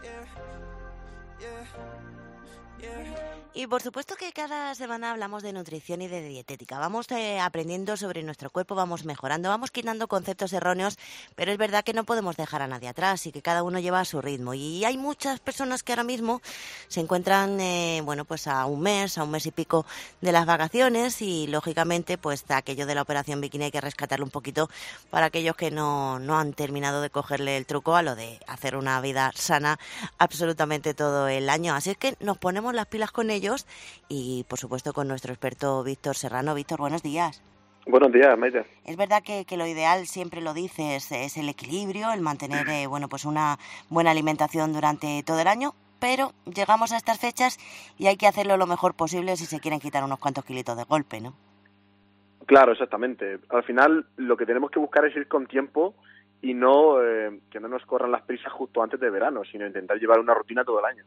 Y por supuesto que cada semana hablamos de nutrición y de dietética. Vamos aprendiendo sobre nuestro cuerpo, vamos mejorando, vamos quitando conceptos erróneos, pero es verdad que no podemos dejar a nadie atrás y que cada uno lleva a su ritmo. Y hay muchas personas que ahora mismo se encuentran, pues a un mes y pico de las vacaciones y lógicamente pues aquello de la operación bikini hay que rescatarlo un poquito para aquellos que no han terminado de cogerle el truco a lo de hacer una vida sana absolutamente todo el año. Así es que nos ponemos las pilas con ellos y, por supuesto, con nuestro experto Víctor Serrano. Víctor, buenos días. Buenos días, Maite. Es verdad que lo ideal, siempre lo dices, es el equilibrio, el mantener una buena alimentación durante todo el año, pero llegamos a estas fechas y hay que hacerlo lo mejor posible si se quieren quitar unos cuantos kilitos de golpe, ¿no? Claro, exactamente. Al final lo que tenemos que buscar es ir con tiempo y no que no nos corran las prisas justo antes de verano, sino intentar llevar una rutina todo el año.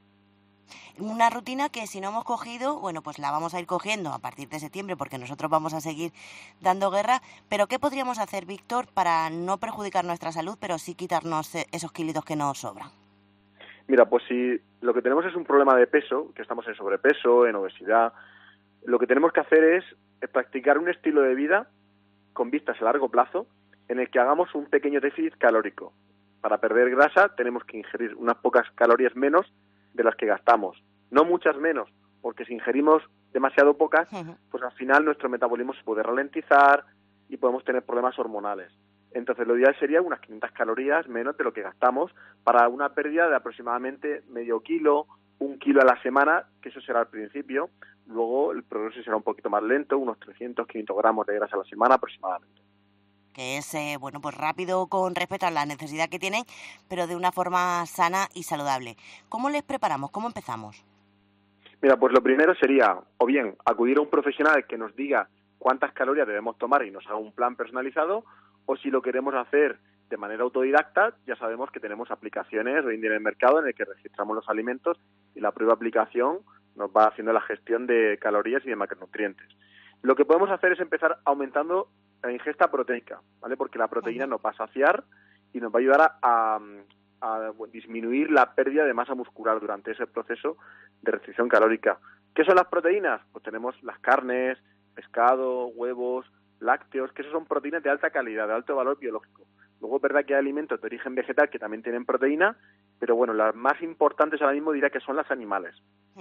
Una rutina que si no hemos cogido, pues la vamos a ir cogiendo a partir de septiembre porque nosotros vamos a seguir dando guerra. Pero ¿qué podríamos hacer, Víctor, para no perjudicar nuestra salud, pero sí quitarnos esos kilitos que nos sobran? Mira, pues si lo que tenemos es un problema de peso, que estamos en sobrepeso, en obesidad, lo que tenemos que hacer es practicar un estilo de vida con vistas a largo plazo en el que hagamos un pequeño déficit calórico. Para perder grasa tenemos que ingerir unas pocas calorías menos de las que gastamos. No muchas menos, porque si ingerimos demasiado pocas, pues al final nuestro metabolismo se puede ralentizar y podemos tener problemas hormonales. Entonces lo ideal sería unas 500 calorías menos de lo que gastamos para una pérdida de aproximadamente medio kilo, 1 kilo a la semana, que eso será al principio. Luego el progreso será un poquito más lento, unos 300, 500 gramos de grasa a la semana aproximadamente. Que es, pues rápido con respecto a la necesidad que tienen, pero de una forma sana y saludable. ¿Cómo les preparamos? ¿Cómo empezamos? Mira, pues lo primero sería, o bien, acudir a un profesional que nos diga cuántas calorías debemos tomar y nos haga un plan personalizado, o si lo queremos hacer de manera autodidacta, ya sabemos que tenemos aplicaciones hoy en día en el mercado en el que registramos los alimentos y la propia aplicación nos va haciendo la gestión de calorías y de macronutrientes. Lo que podemos hacer es empezar aumentando la ingesta proteica, ¿vale? Porque la proteína nos va a saciar y nos va a ayudar a disminuir la pérdida de masa muscular durante ese proceso de restricción calórica. ¿Qué son las proteínas? Pues tenemos las carnes, pescado, huevos, lácteos, que esos son proteínas de alta calidad, de alto valor biológico. Luego es verdad que hay alimentos de origen vegetal que también tienen proteína, pero bueno, las más importantes ahora mismo diría que son las animales.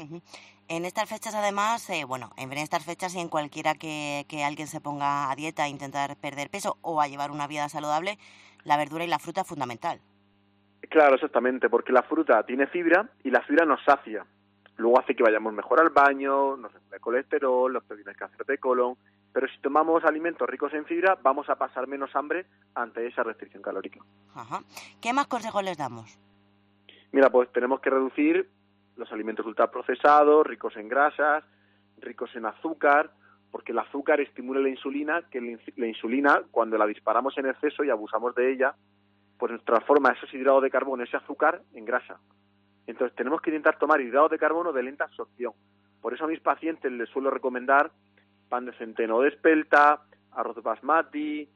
En estas fechas, además, en estas fechas y en cualquiera que alguien se ponga a dieta a intentar perder peso o a llevar una vida saludable, la verdura y la fruta es fundamental. Claro, exactamente, porque la fruta tiene fibra y la fibra nos sacia. Luego hace que vayamos mejor al baño, nos reduce el colesterol, nos previene el cáncer de colon, pero si tomamos alimentos ricos en fibra, vamos a pasar menos hambre ante esa restricción calórica. Ajá. ¿Qué más consejos les damos? Mira, pues tenemos que reducir los alimentos ultraprocesados, ricos en grasas, ricos en azúcar, porque el azúcar estimula la insulina, que la insulina, cuando la disparamos en exceso y abusamos de ella, pues nos transforma esos hidratos de carbono, ese azúcar, en grasa. Entonces tenemos que intentar tomar hidratos de carbono de lenta absorción. Por eso a mis pacientes les suelo recomendar pan de centeno de espelta, arroz basmati,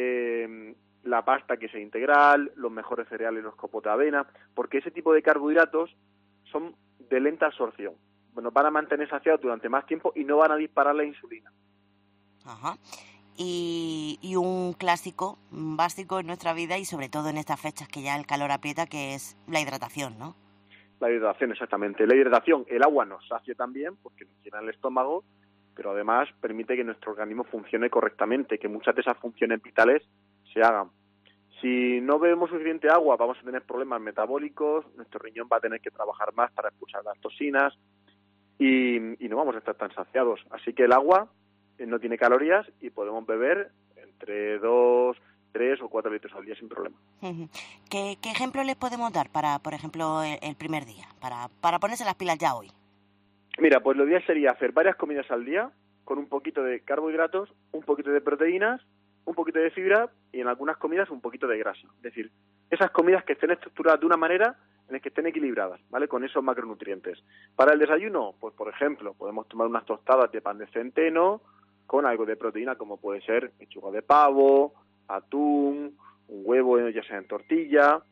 la pasta que sea integral, los mejores cereales, los copos de avena, porque ese tipo de carbohidratos son de lenta absorción. Bueno, van a mantener saciados durante más tiempo y no van a disparar la insulina. Ajá. Y un clásico básico en nuestra vida y sobre todo en estas fechas que ya el calor aprieta, que es la hidratación, ¿no? La hidratación, exactamente. La hidratación, el agua nos sacia también porque nos llena el estómago, pero además permite que nuestro organismo funcione correctamente, que muchas de esas funciones vitales se hagan. Si no bebemos suficiente agua, vamos a tener problemas metabólicos, nuestro riñón va a tener que trabajar más para expulsar las toxinas y no vamos a estar tan saciados. Así que el agua no tiene calorías y podemos beber entre 2, 3 o 4 litros al día sin problema. ¿Qué ejemplo les podemos dar para, por ejemplo, el primer día, para ponerse las pilas ya hoy? Mira, pues lo ideal sería hacer varias comidas al día con un poquito de carbohidratos, un poquito de proteínas, un poquito de fibra y en algunas comidas un poquito de grasa. Es decir, esas comidas que estén estructuradas de una manera en la que estén equilibradas, ¿vale? Con esos macronutrientes. Para el desayuno, pues por ejemplo, podemos tomar unas tostadas de pan de centeno con algo de proteína como puede ser pechuga de pavo, atún, un huevo ya sea en tortilla.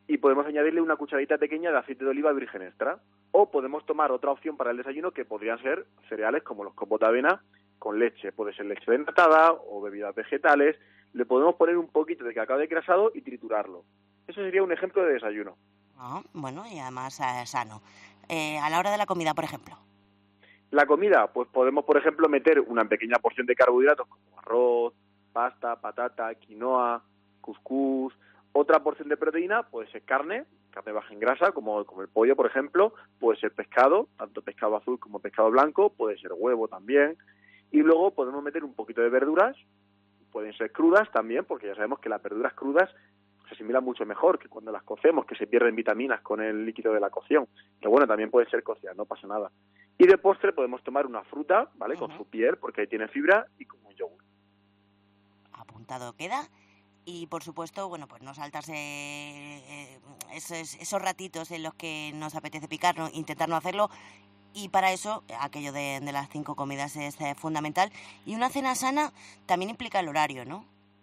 y podemos añadirle una cucharadita pequeña de aceite de oliva virgen extra. O podemos tomar otra opción para el desayuno, que podrían ser cereales como los copos de avena con leche. Puede ser leche desnatada o bebidas vegetales. Le podemos poner un poquito de cacao desgrasado y triturarlo. Eso sería un ejemplo de desayuno. Bueno, y además sano. A la hora de la comida, por ejemplo. La comida, pues podemos, por ejemplo, meter una pequeña porción de carbohidratos como arroz, pasta, patata, quinoa, cuscús. Otra porción de proteína puede ser carne baja en grasa, como el pollo, por ejemplo. Puede ser pescado, tanto pescado azul como pescado blanco. Puede ser huevo también. Y luego podemos meter un poquito de verduras. Pueden ser crudas también, porque ya sabemos que las verduras crudas se asimilan mucho mejor que cuando las cocemos, que se pierden vitaminas con el líquido de la cocción. Pero bueno, también puede ser cocida, no pasa nada. Y de postre podemos tomar una fruta, ¿vale? Con su piel, porque ahí tiene fibra, y como un yogur. Apuntado queda. Y por supuesto, bueno, pues no saltarse esos ratitos en los que nos apetece picar, ¿no? Intentar no hacerlo. Y para eso, aquello de las 5 comidas es fundamental. Y una cena sana también implica el horario, ¿no?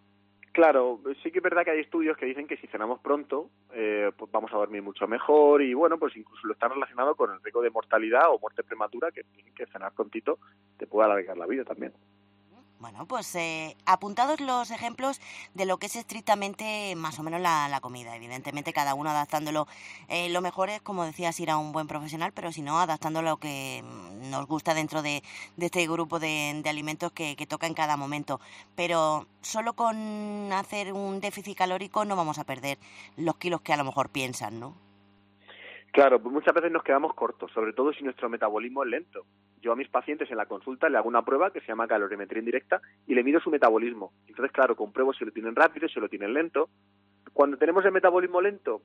Claro, sí que es verdad que hay estudios que dicen que si cenamos pronto, pues vamos a dormir mucho mejor, y bueno, pues incluso lo está relacionado con el riesgo de mortalidad o muerte prematura, que cenar prontito te puede alargar la vida también. Bueno, pues apuntados los ejemplos de lo que es estrictamente más o menos la comida. Evidentemente cada uno adaptándolo. Lo mejor es, como decías, ir a un buen profesional, pero si no, adaptándolo a lo que nos gusta dentro de este grupo de alimentos que toca en cada momento. Pero solo con hacer un déficit calórico no vamos a perder los kilos que a lo mejor piensan, ¿no? Claro, pues muchas veces nos quedamos cortos, sobre todo si nuestro metabolismo es lento. Yo a mis pacientes en la consulta le hago una prueba que se llama calorimetría indirecta y le mido su metabolismo. Entonces, claro, compruebo si lo tienen rápido, si lo tienen lento. Cuando tenemos el metabolismo lento,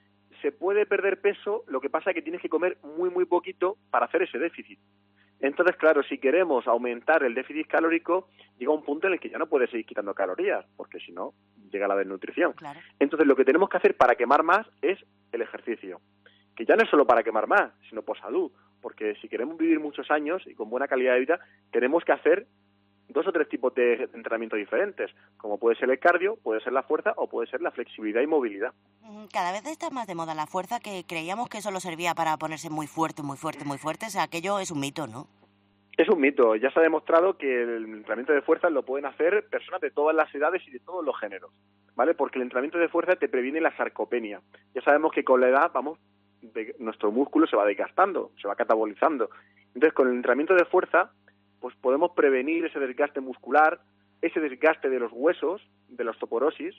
se puede perder peso, lo que pasa es que tienes que comer muy, muy poquito para hacer ese déficit. Entonces, claro, si queremos aumentar el déficit calórico, llega un punto en el que ya no puedes seguir quitando calorías, porque si no, llega la desnutrición. Claro. Entonces, lo que tenemos que hacer para quemar más es el ejercicio, que ya no es solo para quemar más, sino por salud, porque si queremos vivir muchos años y con buena calidad de vida, tenemos que hacer 2 o 3 tipos de entrenamiento diferentes, como puede ser el cardio, puede ser la fuerza o puede ser la flexibilidad y movilidad. Cada vez está más de moda la fuerza, que creíamos que solo servía para ponerse muy fuerte, muy fuerte, muy fuerte. O sea, aquello es un mito, ¿no? Es un mito. Ya se ha demostrado que el entrenamiento de fuerza lo pueden hacer personas de todas las edades y de todos los géneros, ¿vale? Porque el entrenamiento de fuerza te previene la sarcopenia. Ya sabemos que con la edad, nuestro músculo se va desgastando, se va catabolizando. Entonces, con el entrenamiento de fuerza, pues podemos prevenir ese desgaste muscular, ese desgaste de los huesos, de la osteoporosis,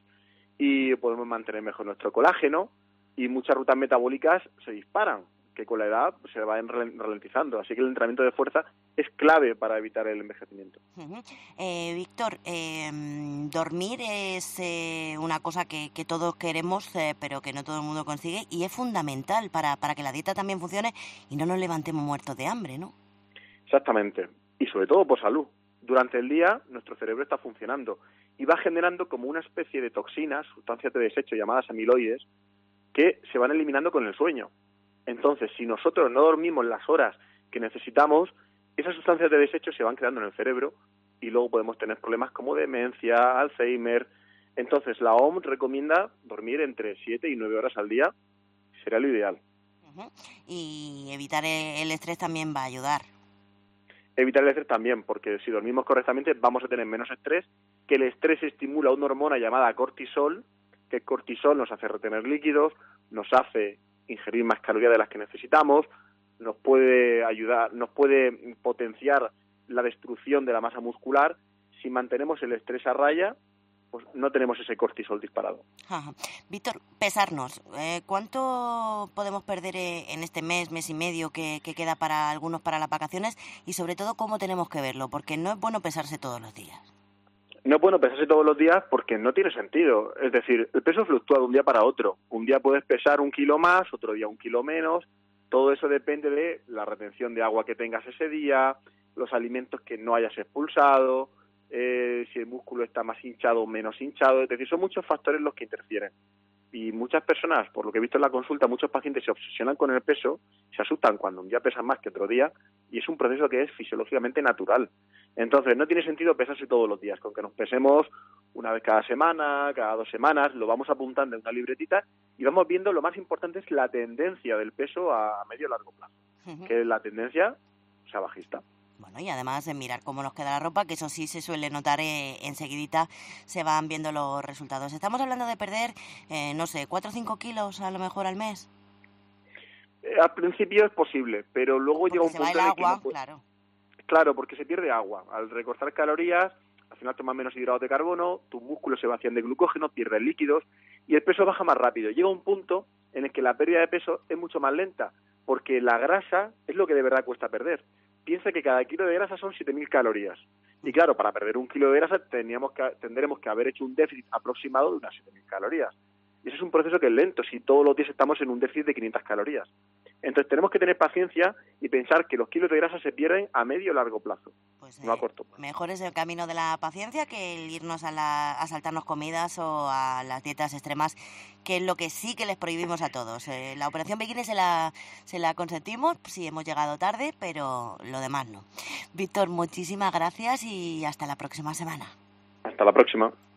y podemos mantener mejor nuestro colágeno, y muchas rutas metabólicas se disparan, que con la edad se van ralentizando. Así que el entrenamiento de fuerza es clave para evitar el envejecimiento. Víctor, dormir es una cosa que todos queremos, pero que no todo el mundo consigue, y es fundamental para que la dieta también funcione y no nos levantemos muertos de hambre, ¿no? Exactamente. Y sobre todo por salud. Durante el día nuestro cerebro está funcionando y va generando como una especie de toxinas, sustancias de desecho llamadas amiloides, que se van eliminando con el sueño. Entonces, si nosotros no dormimos las horas que necesitamos, esas sustancias de desecho se van quedando en el cerebro y luego podemos tener problemas como demencia, Alzheimer. Entonces, la OMS recomienda dormir entre 7 y 9 horas al día, sería lo ideal. Y evitar el estrés también va a ayudar. Evitar el estrés también, porque si dormimos correctamente vamos a tener menos estrés, que el estrés estimula una hormona llamada cortisol, que el cortisol nos hace retener líquidos, nos hace ingerir más calorías de las que necesitamos, nos puede ayudar, nos puede potenciar la destrucción de la masa muscular. Si mantenemos el estrés a raya, pues no tenemos ese cortisol disparado. Ajá. Víctor, pesarnos. ¿Cuánto podemos perder en este mes y medio que queda para algunos para las vacaciones? Y sobre todo, ¿cómo tenemos que verlo? Porque no es bueno pesarse todos los días. No es bueno pesarse todos los días porque no tiene sentido. Es decir, el peso fluctúa de un día para otro. Un día puedes pesar 1 kilo más, otro día 1 kilo menos. Todo eso depende de la retención de agua que tengas ese día, los alimentos que no hayas expulsado, si el músculo está más hinchado o menos hinchado. Es decir, son muchos factores los que interfieren. Y muchas personas, por lo que he visto en la consulta, muchos pacientes se obsesionan con el peso, se asustan cuando un día pesan más que otro día, y es un proceso que es fisiológicamente natural. Entonces, no tiene sentido pesarse todos los días, con que nos pesemos una vez cada semana, cada 2 semanas, lo vamos apuntando en una libretita y vamos viendo, lo más importante es la tendencia del peso a medio y largo plazo, que la tendencia sea bajista. Bueno, y además de mirar cómo nos queda la ropa, que eso sí se suele notar enseguidita, se van viendo los resultados. Estamos hablando de perder, no sé, 4 o 5 kilos a lo mejor al mes. Al principio es posible, pero luego porque llega un se punto va el en el que agua, no puede... claro. Claro, porque se pierde agua. Al recortar calorías, al final tomas menos hidratos de carbono, tus músculos se vacían de glucógeno, pierdes líquidos y el peso baja más rápido. Llega un punto en el que la pérdida de peso es mucho más lenta, porque la grasa es lo que de verdad cuesta perder. Piensa que cada kilo de grasa son 7.000 calorías. Y claro, para perder 1 kilo de grasa tendremos que haber hecho un déficit aproximado de unas 7.000 calorías. Y eso es un proceso que es lento, si todos los días estamos en un déficit de 500 calorías. Entonces tenemos que tener paciencia y pensar que los kilos de grasa se pierden a medio o largo plazo, pues, no a corto plazo. Mejor es el camino de la paciencia que el irnos a saltarnos comidas o a las dietas extremas, que es lo que sí que les prohibimos a todos. La operación bikini se la consentimos si hemos llegado tarde, pero lo demás no. Víctor, muchísimas gracias y hasta la próxima semana. Hasta la próxima.